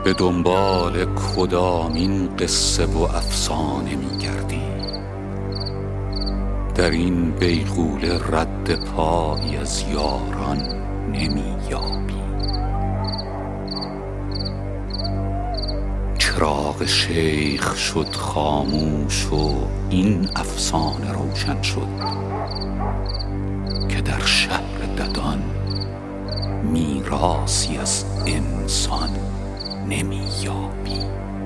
به دنبال کدامین قصه و افسانه می‌گردی؟ در این بیغوله رد پایی از یاران نمی‌یابی. چراغ شیخ شد خاموش و این افسانه روشن شد که در شهر ددان میراثی از انسان نمی‌یابی.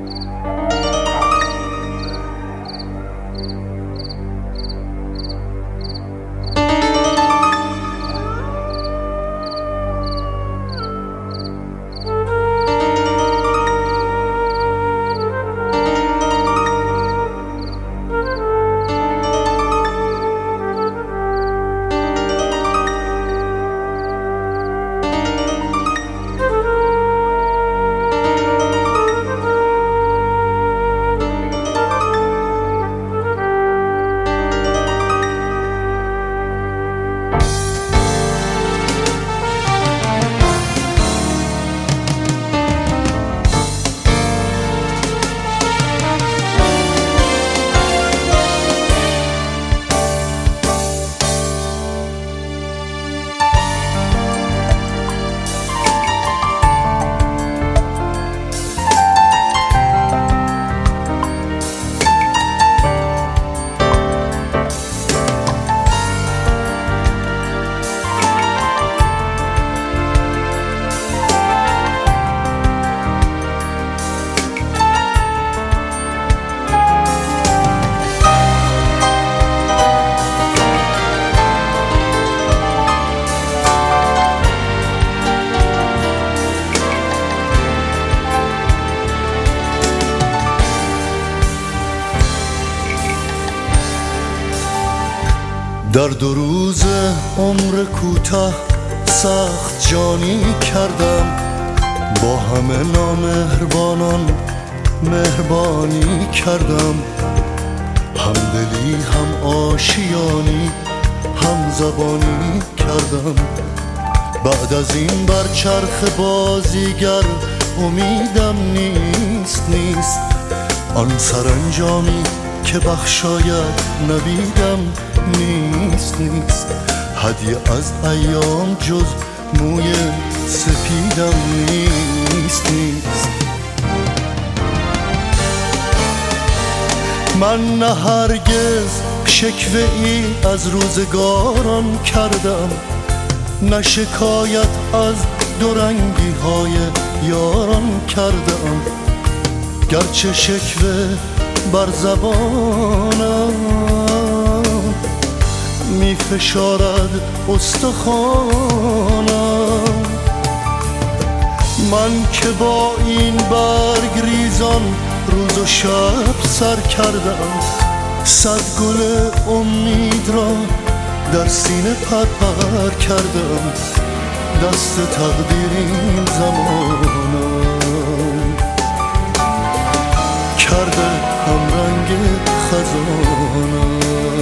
در 2 روز عمر کوتاه سخت جانی کردم، با همه نامهربانان مهربانی کردم. همدلی هم آشیانی هم زبانی کردم. بعد از این بر چرخ بازیگر امیدم نیست آن سرانجامی که بخشاید نویدم نیست هدیه از ایام جز موی سپیدم نیست من نه هرگز شکوه ای از روزگاران کردم، نه شکایت از دورنگی های یاران کردم. گرچه شکوه بر زبانم می فشارد استخوانم، من که با این برگ ریزان روز و شب سر کردم. 100 گل امید را در سینه پرپر کردم. دست تقدیر این زمانم کرده همرنگ خزانم.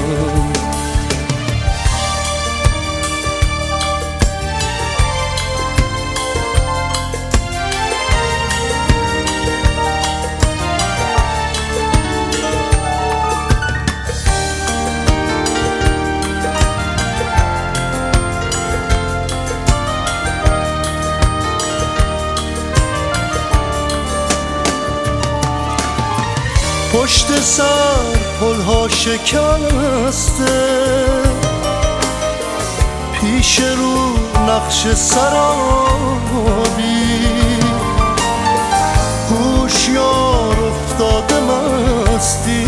پشت سر پلها شکسته، پیش رو نقش سرابی، هوشیار افتاده مستی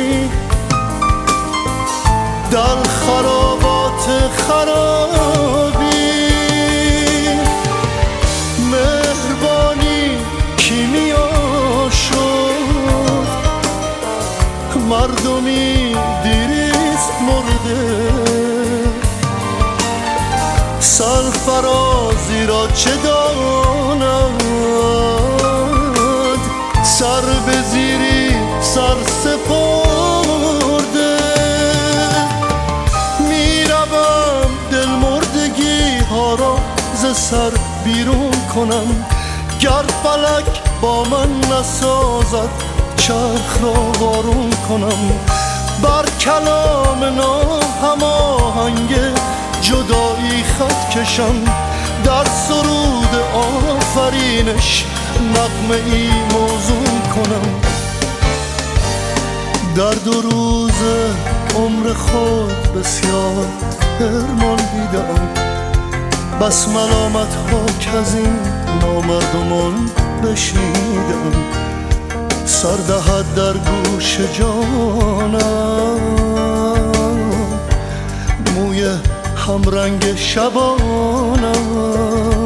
در خرابات خرابی. مهربانی کیمیا شد، مردمی دیریست مرده. سرفرازی را چه داند، سر به زیری سر سپرده. میروم دل مردگی ها را ز سر بیرون کنم، گر فلک با من نسازد چرخ را وارون کنم، بر کلام ناهماهنگ جدایی خط کشم، در سرود آفرینش نغمه ای موزون کنم. در 2 روز عمر خود بسیار حرمان دیدم، بس ملامت ها که از این نامردمان بشنیدم. سر دهد در گوش جانم موی همرنگ شبانم،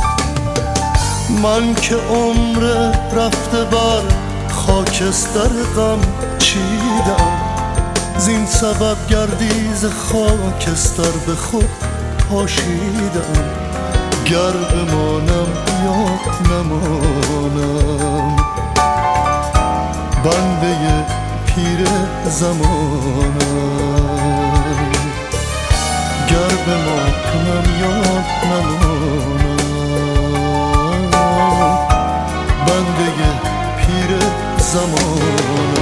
من که عمر رفته بر خاکستر غم چیدم، زین سبب گردیز خاکستر به خود پاشیدم. گر بمانم یا نمانم بنده پیر زمانم، گر بمانم یا نمانم بنده پیر زمانم.